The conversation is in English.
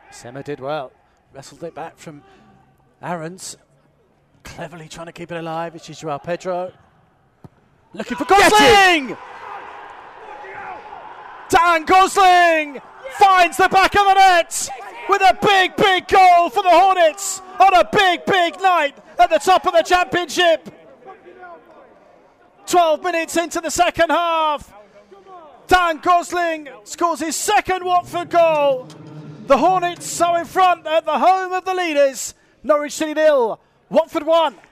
Sema did well. Wrestled it back from Aarons. Cleverly trying to keep it alive. It's Joao Pedro. Looking for Gosling! Dan Gosling finds the back of the net with a big, big goal for the Hornets on a big, big night at the top of the championship. 12 minutes into the second half. Dan Gosling scores his second Watford goal. The Hornets are in front at the home of the leaders. Norwich City 0, Watford 1.